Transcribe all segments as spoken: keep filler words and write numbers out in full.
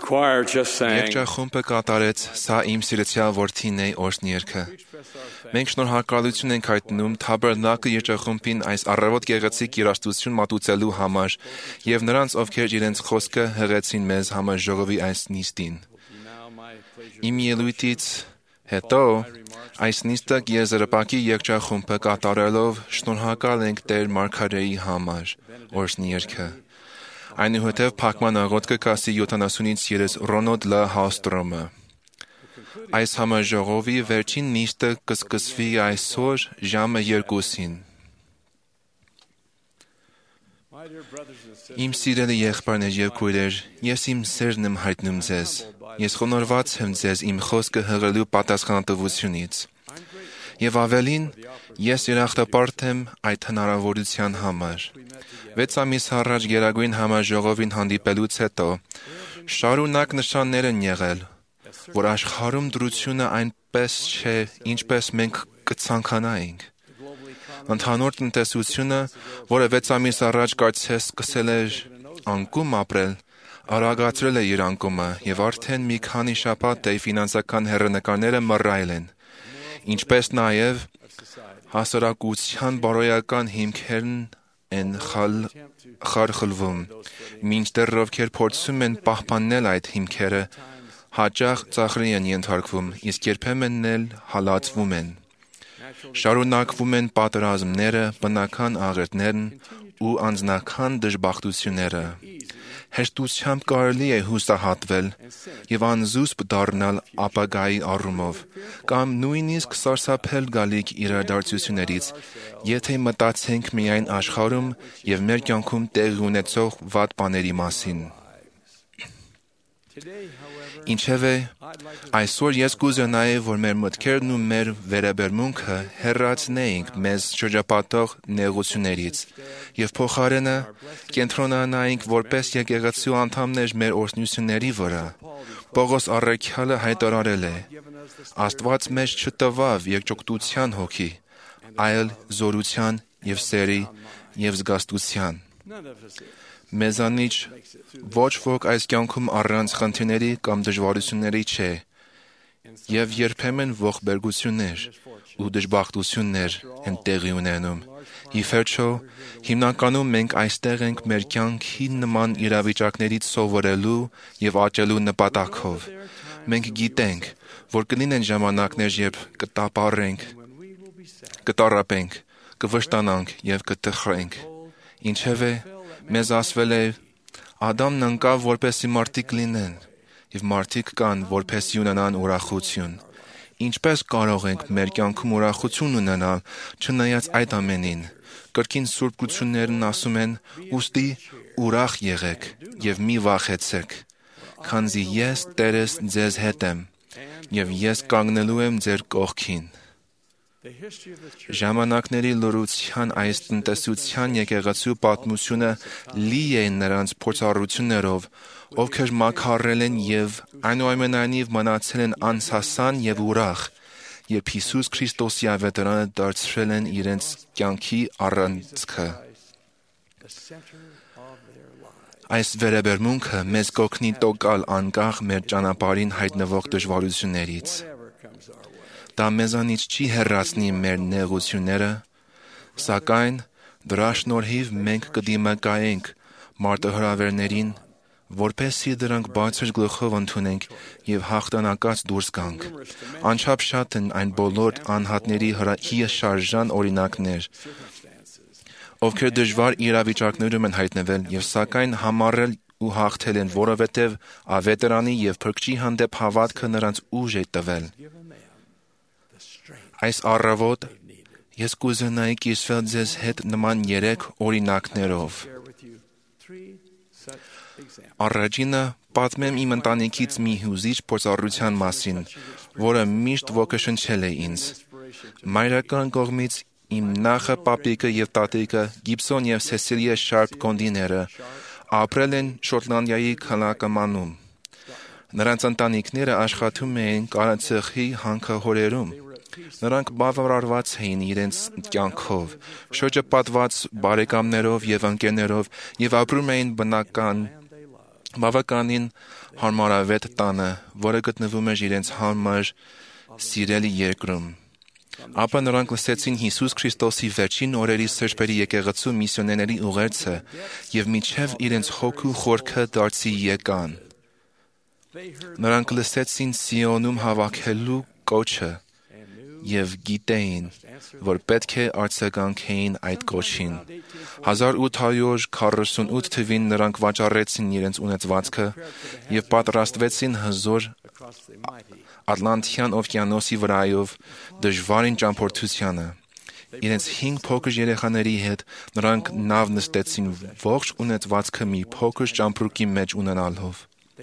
choir just sang, Երգչախումբը կատարեց «Սա իմ սիրեցյալ որդին է» օրհնյերգը։ Մենք շնորհակալություն ենք հայտնում Թաբերնակլ երգչախումբին այս առավոտ գեղեցիկ երաժշտություն մատուցելու համար եւ նրանց, ովքեր իրենց խոսքը հղեցին մեզ համար ժողովի այս նիստին։ Իմ ելույթից հետո այս նիստը եզրապակի երգչախումբը կատարելով շնորհակալ ենք Տեր Մարգարեի համար օրհնյերգը։ Այնուհետև փակման աղոթքը կասի յոթանասունից երես Ռոնոդ Լ. Հալստրոմը։ Այս համաժողովի վերջին նիստը կսկսվի այսօր ժամը երկուսին։ Իմ սիրելի եղբայրներ եւ քույրեր, ես իմ սերն եմ հայտնում ձեզ։ Ես խոնարհված եմ ձեզ իմ խոսքը հղելու պատասխանատվությունից։ Եվ ավելին, ես երախտապարտ եմ այդ հնարավորության համար։ Վեց ամիս առաջ Գերագույն համաժողովին հանդիպելուց հետո շարունակ նշաններ են եղել, որ աշխարհում դրությունը այնպես չէ, ինչպես մենք կցանկանայինք։ Ընդհանուր տնտեսությունը, որը վեց ամիս առաջ կարծես սկսել էր անկում ապրել, արագացրել է իր անկումը եւ արդեն մի քանի շաբաթ է ֆինանսական հեռանկարները մռայլ են, ինչպես նաեւ հասարակության բարոյական հիմքերն են խարխլվում, մինչդեռ ովքեր փորձում են պահպանել այդ հիմքերը, հաճախ ծաղրի են ենթարկվում, իսկ երբեմն էլ հալածվում են։ Շարունակվում են պատերազմները, բնական աղետներն ու անձնական դժբախտությունները։ Հեշտությամբ կարելի է հուսահատվել եւ անզուսպ դառնալ ապագայի առումով, կամ նույնիսկ սարսափել գալիք իրադարձություններից, եթե մտածենք միայն աշխարհում եւ մեր կյանքում տեղի ունեցող վատ բաների մասին։ Ինչևէ, այսօր ես կուզենայի, որ մեր մտքերն ու մեր վերաբերմունքը հեռացնեինք մեզ շրջապատող նեղություններից եւ փոխարենը կենտրոնանայինք որպես եկեղեցու անդամներ մեր օրհնությունների վրա։ Պողոս առաքյալը հայտարարել է. Աստված մեզ չտվավ երկճոկտության հոգի, այլ զորության եւ սերի եւ զգաստության։ Մեզանից ոչ ոք այս կյանքում առանց խնդիրների կամ դժվարությունների չէ, եւ երբեմն ողբերգություններ ու դժբախտություններ են տեղի ունենում։ Ի վերջո, հիմնականում մենք այստեղ ենք մեր կյանքի նման իրավիճակներից սովորելու եւ աճելու նպատակով։ Մենք գիտենք, որ կլինեն ժամանակներ, երբ կտապարենք, կտառապենք, կվշտանանք եւ կտխրենք։ Ինչևէ, մեզ ասվել է. Ադամն ընկավ, որպեսզի մարդիկ լինեն, եւ մարդիկ կան, որպեսզի ունենան ուրախություն։ Ինչպես կարող ենք մեր կյանքում ուրախություն ունենալ, չնայած այդ ամենին։ Կրկին սուրբություններն ասում են. ուստի ուրախ եղեք եւ մի վախեցեք, քանզի ես Տերս ձեզ հետ եմ, եւ ես կանգնելու եմ ձեր կողքին։ Ժամանակների լրության այս տնտեսության եկեղեցու պատմությունը լի է նրանց փորձառություններով, ովքեր մաքարել են եւ այնուամենայնիվ մնացել են անսասան եւ ուրախ, երբ Հիսուս Քրիստոսի ավետարանը դարձրել են իրենց կյանքի առանցքը։ Այս վերաբերմունքը մեզ կօգնի տոկալ անկախ մեր ճանապարհին հայտնվող դժվարություններից։ Դա մեզանից չի հեռացնի մեր նեղությունները, սակայն դրա շնորհիվ մենք կդիմակայենք մարտահրավերներին, որպեսզի դրանք բարձր գլխով ընդունենք եւ հաղթանակած դուրս գանք։ Անչափ շատ են այն բոլոր անհատների հիաշարժան օրինակներ, ովքեր դժվար իրավիճակներում են հայտնվել եւ սակայն համառել ու հաղթել են, որովհետեւ ավետարանի եւ Փրկչի հանդեպ հավատքը նրանց ուժ է տվել։ Այս առավոտ ես կուզենայի կիսվել ձեզ հետ նման երեք օրինակներով։ Առաջինը պատմեմ իմ ընտանիքից մի հուզիչ փորձառության մասին, որը միշտ ոգեշնչել է ինձ։ Մայրական կողմից իմ նախը պապիկը եւ տատիկը Գիբսոն եւ Սեսիլիա Շարպ կոնդիները ապրել են Շոտլանդիայի քաղաքամանում։ Նրանց ընտանիքները աշխատում էին կարացեխի հանքահորերում։ Նրանք բավարարված էին իրենց կյանքով, շրջապատված բարեկամներով եւ ընկերներով եւ ապրում էին բնական բավականին հարմարավետ տանը, որը գտնվում էր իրենց համար սիրելի երկրում։ Ապա նրանք լսեցին Հիսուս Քրիստոսի վերջին օրերի սրբերի եկեղեցու միսիոներների ուղերձը և մինչև իրենց հոգու խորքը դարձի եկան։ Նրանք լսեցին Սիոնում հավաքելու կոչը և գիտեին, որ պետք է արձագանքեին այդ կոչին։ հազար ութ հարյուր քառասունութ թվին նրանք վաճառեցին իրենց ունեցվածքը և պատրաստվեցին հզոր Ատլանտյան օվկիանոսի վրայով դժվարին ճամփորդությանը։ Իրենց հինգ փոքր երեխաների հետ նրանք նավ նստեցին ողջ ունեցվածքը մի փոքր ճամպրուկի մեջ ունենալով։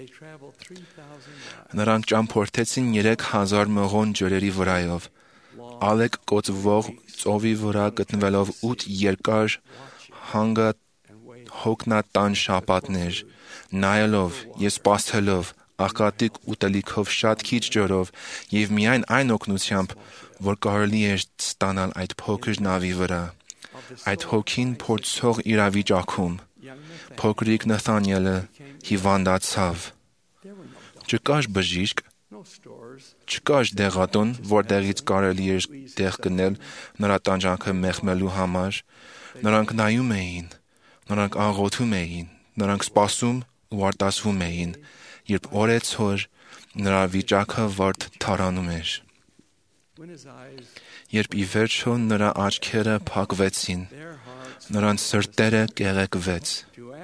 Նրանք ճամփորդեցին երեք հազար մղոն ջրերի վրայով, ալեկ կոծվող ծովի վրա գտնվելով ութ երկար հոգնատան շաբաթներ, նայելով և սպասելով աղքատիկ ուտելիքով շատ քիչ ջրով և միայն այն օգնությամբ, որ կարելի էր ստանալ այդ փոքր նավի վրա։ Այդ հոգին փորձող իրավիճակում փոքրիկ Նաթանիելը հիվանդացավ։ Չկար բժիշկ, չկար դեղատուն, որտեղից կարելի էր դեղ գնել նրա տանջանքը մեղմելու համար։ Նրանք նայում էին, նրանք աղոթում էին, նրանք սպասում ու արտասվում էին, երբ օրեցօր նրա վիճակը վարդ թարանում էր։ Երբ ի վերջո նրա աչքերը փակվեցին, նրանց սրտերը կեղեքվեց։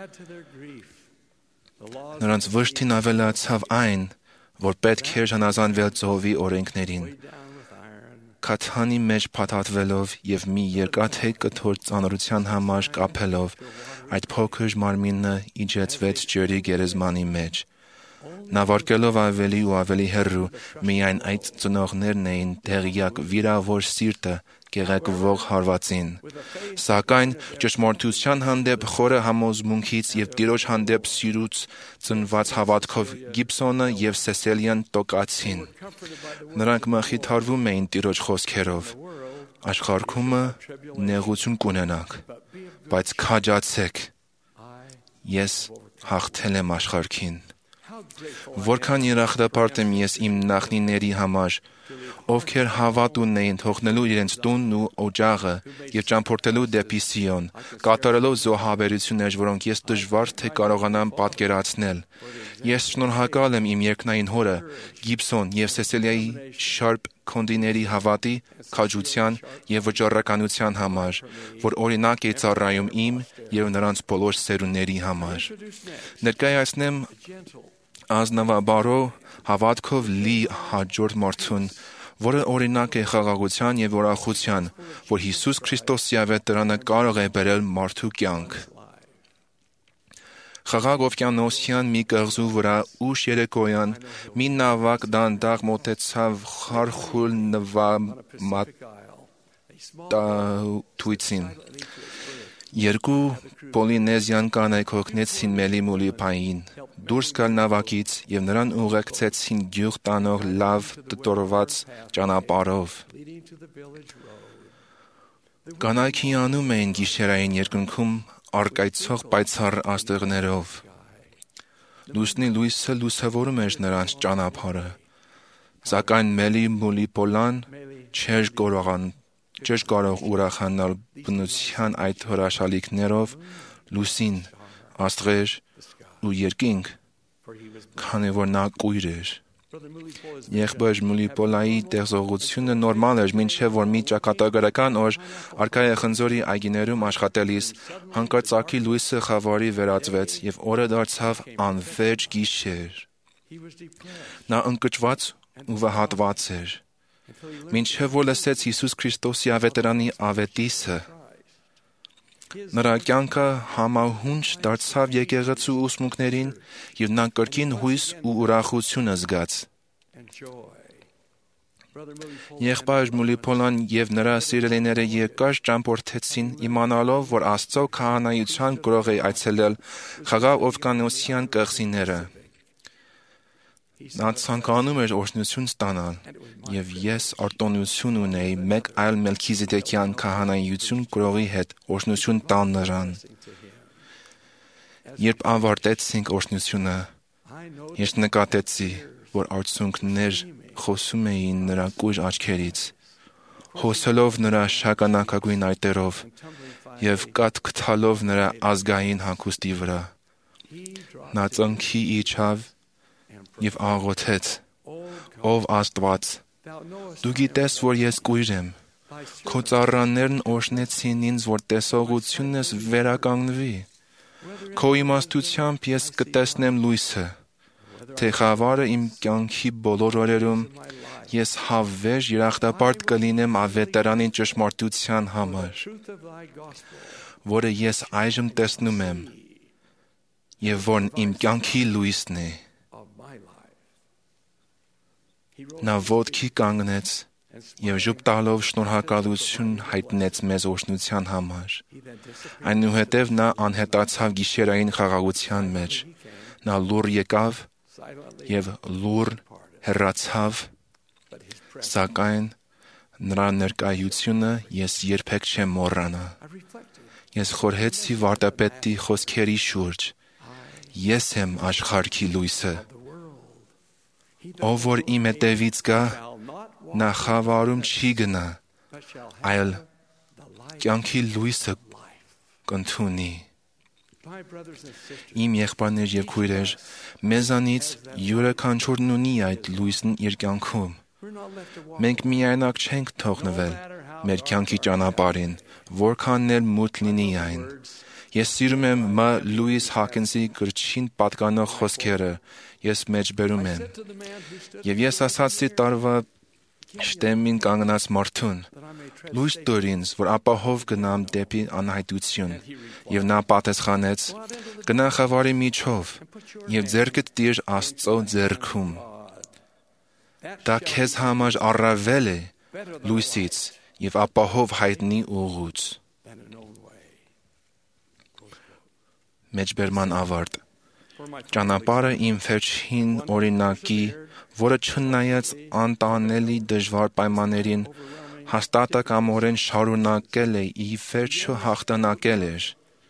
Նրանց վշտին ավելացավ այն, որ պետք էր հնազանդվել ծովի օրենքներին։ Քաթանի մեջ փաթաթվելով և մի երկաթե կտոր ծանրության համար կապելով, այդ փոքր մարմինը իջեցվեց ջրի գերեզմանի մեջ։ Նավարկելով ավելի ու ավելի հեռու, միայն այդ ծնողներն էին տեղյակ վիրավոր սիրտը կեղեքվող հարվածին։ Սակայն ճշմարտության հանդեպ խորը համոզմունքից և Տիրոջ հանդեպ սիրուց ծնված հավատքով Գիբսոնը և Սեսելիան տոկացին։ Նրանք մխիթարվում էին Տիրոջ խոսքերով. «Աշխարհումը նեղություն կունենաք, բայց քաջացեք, ես հաղթել եմ աշխարհին»։ Որքան երախտապարտ եմ ես իմ նախնիների համար, ովքեր հավատ ունեին թողնելու իրենց տունն ու օջախը և ճամփորդելու դեպի Սիոն, կատարելով զոհաբերություններ, որոնք ես դժվար թե կարողանամ պատկերացնել։ Ես շնորհակալ եմ իմ երկնային Հորը, Գիբսոն և Սեսելիայի շարպ քոնդիների հավատի, քաջության և վճռականության համար, որ օրինակ է ծառայում իմ և նրանց բոլոր սերունդների համար։ Ներկայացնեմ ազնվաբարո հավատքով լի հաջորդ մարդուն, որը օրինակ է խաղաղության և ուրախության, որ Հիսուս Քրիստոսի ավետարանը կարող է բերել մարդու կյանք։ Խաղաղ օվկիանոսյան մի կղզու վրա ուշ երեկոյան մի նավակ դանդաղ մոտեցավ խարխուլ նավամատույցին։ Երկու պոլինեզիան կանայք օգնեցին Մելի Մուլիփային դուրս գալ նավակից և նրան ուղեկցեցին գյուղ տանող լավ տտորված ճանապարհով։ Կանայք հիանում էին գիշերային երկնքում առկայծող պայծառ աստղերով։ Լուսնի լույսը լուսավորում էր նրանց ճանապարհը, սակայն Մելի Մուլիփոլան չէր կարող ուրախանալ բնության այդ հրաշալիքներով՝ լուսին, աստղեր ու երկինք, քանի որ նա կույր էր։ Եղբայր Մուլիփոլայի տեղողությունը նորմալ էր, մինչև որ մի ճակատագրական օր Արքայա խնձորի այգիներում աշխատելիս հանկարծակի լույսը խավարի վերածվեց և օրը դարձավ անվերջ գիշեր։ Նա ընկճված ու վհատված էր, մինչև որ լսեց Հիսուս Քրիստոսի ավետարանի ավետիսը։ Նրա կյանքը համահունչ դարձավ եկեղեցու ուսմունքներին և նա կրկին հույս ու ուրախություն զգաց։ Եղբայր Մուլիփոլան և նրա սիրելիները երկար ճամփորդեցին, իմանալով, որ Աստծո քահանայության գրող է այցելել Խաղաղ օվկիանոսյան կղզիները։ Նա ցանկանում էր օրհնություն ստանալ, և ես արտոնություն ունեի մեկ այլ Մելքիզեդեկյան քահանայություն գրողի հետ օրհնություն տալ նրան։ Երբ ավարտեցինք օրհնությունը, ես նկատեցի, որ արցունքներ խոսում էին նրա կույր աչքերից, հոսելով նրա շագանակագույն այտերով և կաթ գթալով նրա ազգային հագուստի վրա։ Նա ծնքի իջավ և աղոթեց. «Ով Աստված, դու գիտես, որ ես կույր եմ, քո ծառաներն օրհնեցին ինձ, որ տեսողությունս վերականգնվի։ Քո իմաստությամբ ես կտեսնեմ լույսը, թե խավարը իմ կյանքի բոլոր օրերում ես հավերժ երախտապարտ կլինեմ ավետարանի ճշմարտության համար, որը ես այժմ տեսնում եմ և որն իմ կյանքի լույսն է»։ Նա ոտքի կանգնեց և ժուտ տալով շնորհակալություն հայտնեց մեզ օրհնության համար։ Այնուհետև նա անհետացավ գիշերային խաղաղության մեջ։ Նա լուռ եկավ և լուռ հեռացավ, սակայն նրա ներկայությունը ես երբեք չեմ մոռանա։ Ես խորհեցի վարդապետի խոսքերի շուրջ. «Ես եմ աշխարհի լույսը. ով որ իմ հետևից գա, նա խավարում չի գնա, այլ կյանքի լույսը կընդունի»։ Իմ եղբայրներ և քույրեր, մեզանից յուրաքանչյուրն ունի այդ լույսն իր կյանքում։ Մենք միայնակ չենք թողնվել մեր կյանքի ճանապարհին, որքան էլ մութ լինի այն։ Ես սիրում եմ Մ. Լուիս Հոքինսի գրչին պատկանող խոսքերը, ես մեջբերում եմ. «Եվ ես ասացի տարվա շտեմին կանգնած մարդուն. լույս տուր ինձ, որ ապահով գնամ դեպի անհայտություն։ Եվ նա պատասխանեց. գնա խավարի միջով և ձեռքդ տիր Աստծո ձեռքում. դա քեզ համար առավել է լույսից և ապահով հայտնի ուղուց»։ Մեջբերման ավարտ։ Ճանապարհը իմ վերջին օրինակի, որը չնայած անտանելի դժվար պայմաններին, հաստատակամորեն շարունակել է ի վերջո հաղթանակել էր։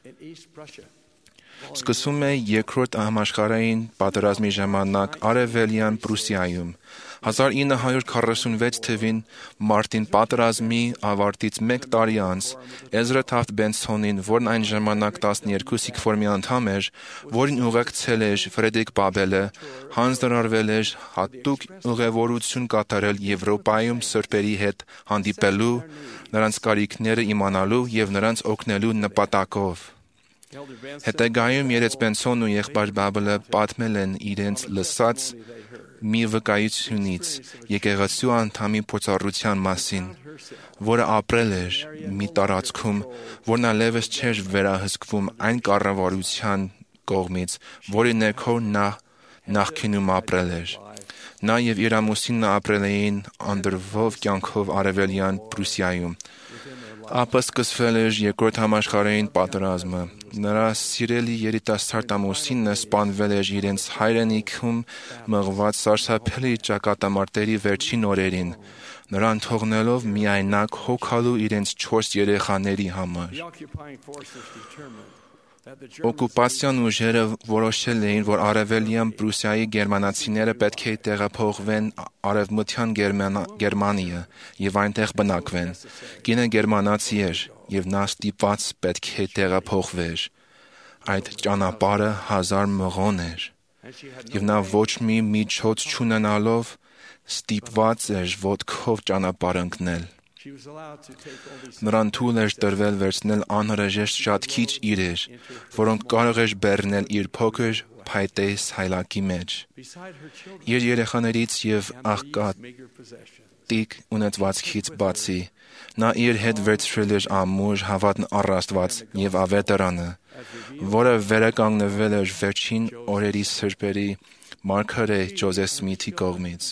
Սկսում է Երկրորդ համաշխարհային պատերազմի ժամանակ Արևելյան Պրուսիայում։ հազար ինը հարյուր քառասունվեց թվին մարտին պատերազմի ավարտից մեկ տարի անց Էզրա Թաֆթ Բենսոնին, որն այն ժամանակ տասներկու սիքֆորմի անդամ էր, որին ուղեկցել էր Ֆրեդերիկ Բաբելը, հանձնարարվել էր հատուկ ուղևորություն կատարել Եվրոպայում սրբերի հետ հանդիպելու, նրանց կարիքները իմանալու և նրանց օգնելու նպատակով։ Հետագայում երեց Բենսոնն ու եղբայր Բաբելը պատմել են իրենց լսած մի վկայությունից եկեղեցու անդամի փորձառության մասին, որը ապրել էր մի տարածքում, որն այլևս չէր վերահսկվում այն կառավարության կողմից, որի ներքո նա նախկինում ապրել էր։ Նա և իր ամուսինը ապրել էին անդրվող կյանքով Արևելյան Պրուսիայում։ Ապա սկսվել էր Երկրորդ համաշխարհային պատերազմը։ Նրա սիրելի երիտասարդ ամուսինը սպանվել էր իրենց հայրենիքում մղված սարսափելի ճակատամարտերի վերջին օրերին, նրան թողնելով միայնակ հոգալու իրենց չորս երեխաների համար։ Օկուպացիոն ուժերը որոշել էին, որ Արևելյան Պրուսիայի գերմանացիները պետք է տեղափոխվեն Արևմտյան Գերմանիա և այնտեղ բնակվեն։ Կինը գերմանացի էր, և նա ստիպված պետք է տեղափոխվեր։ Այդ ճանապարհը հազար մղոն էր, և նա ոչ մի միջոց չունենալով ստիպված էր ոտքով ճանապարհ ընկնել։ Նրան թույլ էր տրվել վերցնել անհրաժեշտ շատ քիչ իրեր, որոնք կարող էր բեռնել իր փոքր փայտե սայլակի մեջ։ Իր երեխաներից և աղքատիկ ունեցվածքից բացի, նա իր հետ վերցրել էր ամուր հավատն առ Աստված և ավետարանը, որը վերականգնվել էր վերջին օրերի սրբերի մարգարե Ջոզեֆ Սմիթի կողմից։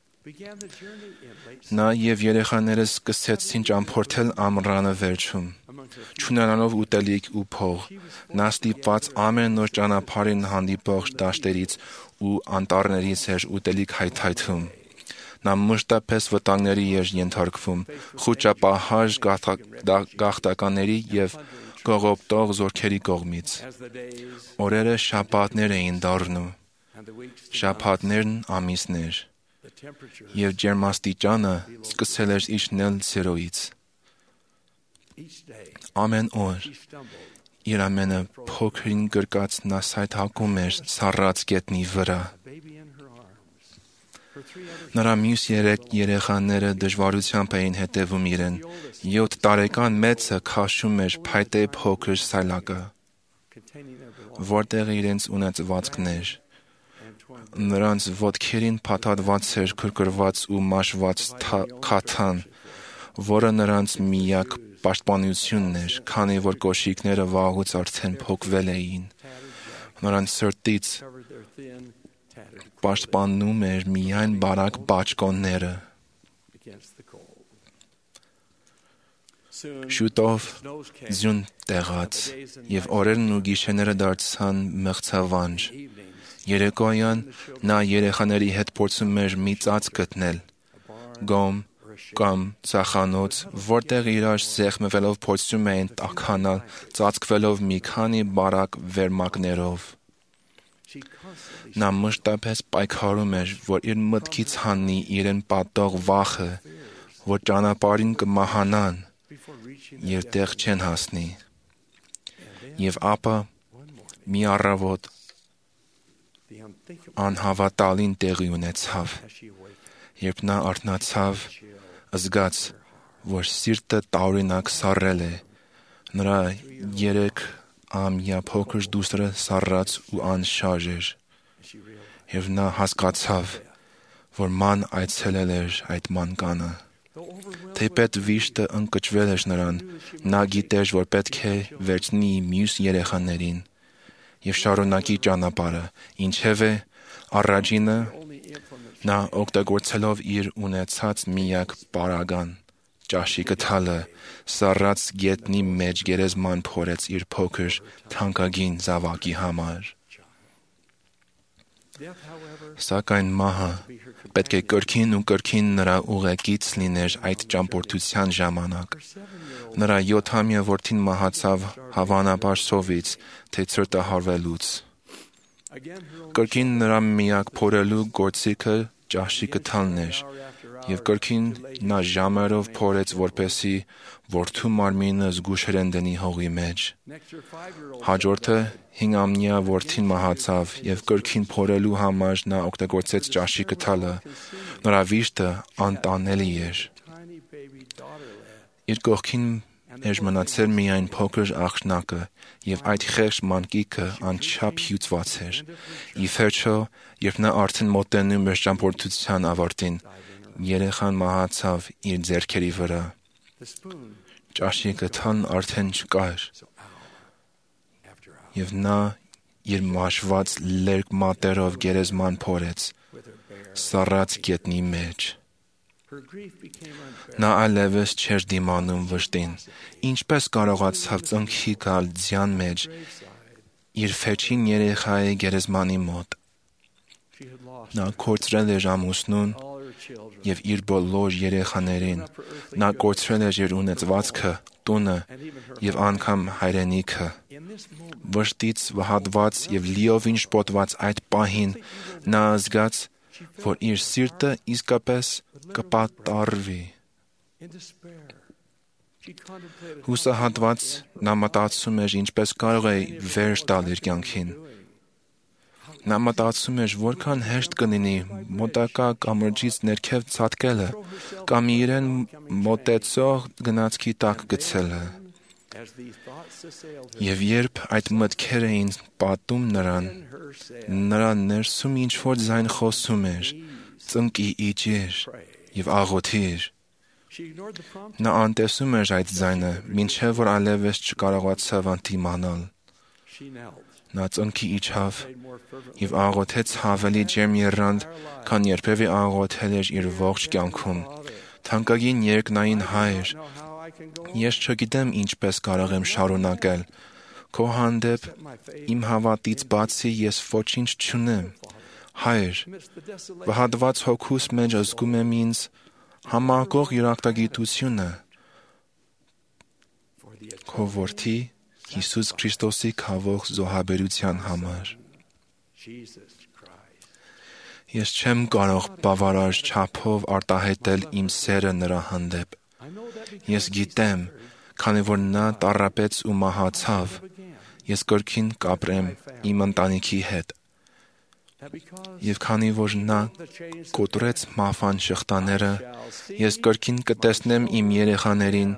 Նա և երեխաները սկսեցին ճամփորդել ամռանը վերջում։ Չունենալով ուտելիք ու փող, նա ստիպված ամեն օր ճանապարհին հանդիպող դաշտերից ու անտառներից էր ուտելիք հայթայթում։ Նա մշտապես վտանգների էր ենթարկվում, խուճապահար գաղթականների և կողոպտող զորքերի կողմից։ Օրերը շաբաթներ էին դառնում, շաբաթներն ամիսներ, եւ ջերմաստիճանը սկսել էր իջնել ցերոյից։ Ամեն օր իր ամենը փոքրին գրկած նա սայթակում էր սառած գետնի վրա։ Նրա մյուս երեք երեխաները դժվարությամբ էին հետևում իրեն։ Յոթ տարեկան մեծը քաշում էր փայտե փոքր սայլակը, որտեղ իրենց ունեցվածքն էր։ Նրանց ոտքերին փաթաթված էր քրքրված ու մաշված քաթան, որը նրանց միակ պաշտպանությունն էր, քանի որ կոշիկները վաղուց արդեն փոկվել էին։ Նրանց սրտից պաշտպանում էր միայն բարակ բաճկոնները։ Շուտով ձյուն տեղաց, եւ օրերն ու գիշերները դարձան մղձավանջ։ Երեկոյան նա երեխաների հետ փորձում էր մի ծած գտնել, գոմ կամ ծախանոց, որտեղ իրար սեղմվելով փորձում էին տաքանալ, ծածկվելով մի քանի բարակ վերմակներով։ Նա մշտապես պայքարում էր, որ իր մտքից հանի իրեն պատող վախը, որ ճանապարհին կմահանան եւ տեղ չեն հասնի։ Եվ ապա մի առավոտ անհավատալին տեղի ունեցավ, երբ նա արթնացավ, զգաց, որ սիրտը տարօրինակ սառել է, նրա երեք ամյա փոքր դուստրը սառած ու անշարժ էր, եւ նա հասկացավ, որ ման այցելել էր այդ մանկանը։ Թեպետ վիշտը ընկճվել էր նրան, նա գիտեր, որ պետք է վերցնի մյուս երեխաներին եւ շարունակի ճանապարհը, ինչևէ առաջինը նա օգտագործելով իր ունեցած միակ պարագան, ճաշիկը թալը, սառած գետնի մեջ գերեզման փորեց իր փոքր թանկագին զավակի համար։ Սակայն մահը պետք է կրկին ու կրկին նրա ուղեկից լիներ այդ ճամփորդության ժամանակ։ Նրա յոթամյա որդին մահացավ հավանաբար սովից, թե ցրտահարվելուց։ Կրկին նրա միակ փորելու գործիքը ճաշիկը թալն էր, եւ կրկին նա ժամերով փորեց, որպեսզի որդու մարմինը զգուշորեն դնի հողի մեջ։ Հաջորդը հինգամյա որդին մահացավ, եւ կրկին փորելու համար նա օգտագործեց ճաշիկը թալը։ Նրա վիշտը անտանելի էր։ Իր կողքին էր մնացել միայն փոքր աղջնակը, եւ այդ խեղճ մանկիկը անչափ հյուծված էր։ Ի վերջո, երբ նա արդեն մոտենում էր ճամփորդության ավարտին, երեխան մահացավ իր ձեռքերի վրա։ Ճաշիկը թալն արդեն չկար, եւ նա իր մաշված լերկ մատերով գերեզման փորեց, սառած գետնի մեջ։ Նա այլևս չէր դիմանում վշտին։ Ինչպես կարողացավ ծնկի գալ ձյան մեջ իր վերջին երեխայի գերեզմանի մոտ։ Նա կորցրել էր ամուսնուն եւ իր բոլոր երեխաներին։ Նա կորցրել էր իր ունեցվածքը, տունը եւ անգամ հայրենիքը։ Վշտից վհատված եւ լիովին շփոթված այդ պահին նա զգաց, որ իր սիրտը իսկապես կպատառվի։ Հուսահատված նա մտածում էր ինչպես կարող է վերջ տալ իր կյանքին։ Նա մտածում էր որքան հեշտ կլինի մոտակա կամրջից ներքև ցատկելը կամ իրեն մոտեցող գնացքի տակ գցելը։ Եվ երբ այդ մտքերը էին պատում նրան, նրա ներսում ինչ-որ ձայն խոսում էր. «Ծնկի իջիր եւ աղոթիր»։ Նա անտեսում էր այդ ձայնը, մինչև որ այլևս չկարողացավ ընդդիմանալ։ Նա ծնկի իջավ եւ աղոթեց ավելի ջերմ եռանդ, քան երբևէ աղոթել էր իր ողջ կյանքում։ Թանկագին երկնային Հայր, ես չգիտեմ ինչպես կարող եմ շարունակել։ Քո հանդեպ իմ հավատից բացի ես ոչինչ չունեմ։ Հայր, վհատված հոգուս մեջ զգում եմ ինձ համակող երախտագիտությունը քո որդի Հիսուս Քրիստոսի քավող զոհաբերության համար։ Ես չեմ կարող բավարար չափով արտահայտել իմ սերը նրա հանդեպ։ Ես գիտեմ, քանի որ նա տառապեց ու մահացավ, ես կրկին կապրեմ իմ ընտանիքի հետ։ Եվ քանի որ նա կոտրեց մահվան շղթաները, ես կրկին կտեսնեմ իմ երեխաներին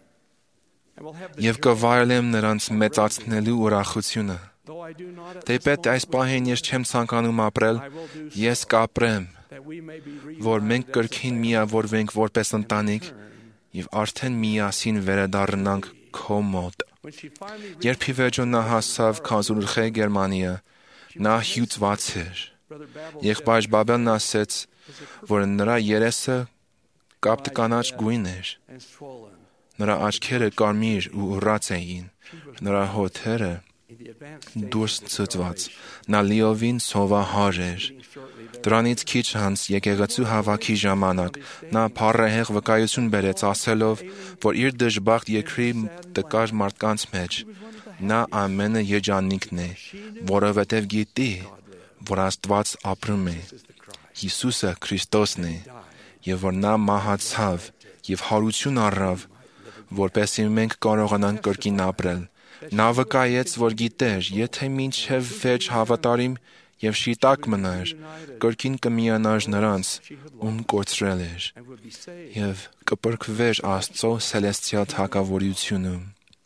և կվայելեմ նրանց մեծացնելու ուրախությունը։ Թեպետ այս պահին ես չեմ ցանկանում ապրել, ես կապրեմ, որ մենք կրկին միավորվենք որպես ընտանիք և արդեն միասին վերադառնանք քո մոտ։ Երբ ի վերջո նա հասավ Քազլուխե Գերմանիա, նա հյուծված էր։ Եղբայր Բաբելն ասեց, որ նրա երեսը կապտ կանաչ գույն էր։ Նրա աչքերը կարմիր ու ուռած էին, նրա հոթերը դուրս ցցված, նա լիովին սովահար էր։ Դրանից քիչ անց եկեղեցու հավաքի ժամանակ նա փառահեղ վկայություն բերեց, ասելով, որ իր դժբախտ երկրի տկար մարդկանց մեջ նա ամենը երջանիկն է, որովհետև գիտի, որ Աստված ապրում է, Հիսուսը Քրիստոսն է, և որ նա մահացավ և հարություն առավ, որպեսզի մենք կարողանանք կրկին ապրել։ Նա վկայեց, որ գիտեր, եթե մինչև վերջ հավատարիմ և շիտակ մնար, կրկին կմիանար նրանց, ում կորցրել էր, և կփրկվեր Աստծո սելեստիալ թագավորությունում։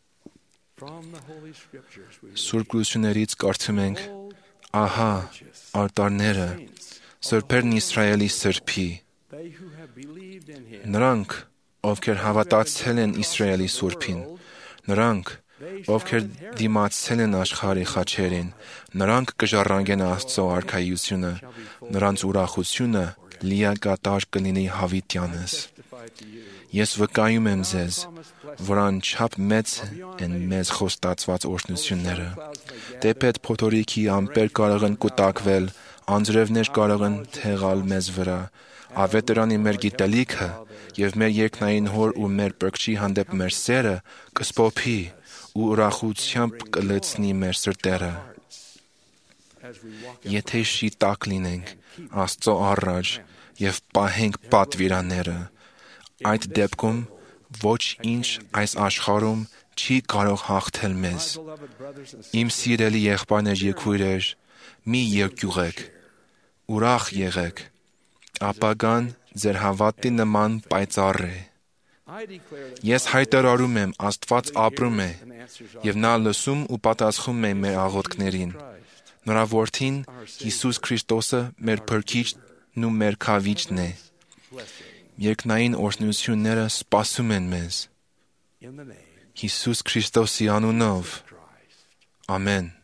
Սուրբ Գրություններից կարդում ենք. «Ահա արտարները, սրբերն Իսրայելի սրբի, նրանք, ովքեր հավատացել են Իսրայելի Սուրբին, նրանք, ովքեր դիմացել են աշխարհի խաչերին, նրանք կժառանգեն Աստծո արքայությունը, նրանց ուրախությունը լիակատար կլինի հավիտյանս։ Ես վկայում եմ ձեզ, որ անչափ մեծ են մեզ խոստացված օրհնությունները։ Թեպետ փոթորիկի ամպեր կարող են կուտակվել, անձրևներ կարող են թեղալ մեզ վրա, ավետարանի մեր գիտելիքը և մեր երկնային Հոր ու մեր Փրկչի հանդեպ մեր սերը կսփոփի ու ուրախությամբ կլցնի մեր սրտերը։ Եթե շիտակ լինենք Աստծո առաջ և պահենք պատվիրանները, այդ դեպքում ոչինչ այս աշխարհում չի կարող հաղթել մեզ։ Իմ սիրելի եղբայրներ և քույրեր, մի երկյուղեք, ուրախ եղեք, ապագան ձեր հավատի նման պայծառ է։ Ես հայտարարում եմ, Աստված ապրում է, և նա լսում ու պատասխանում է մեր աղոթքներին։ Նրա Որդին Հիսուս Քրիստոսը մեր Փրկիչն ու մեր Քավիճն է։ Երկնային օրհնությունները սպասում են մեզ։ Հիսուս Քրիստոսի անունով։ Ամեն։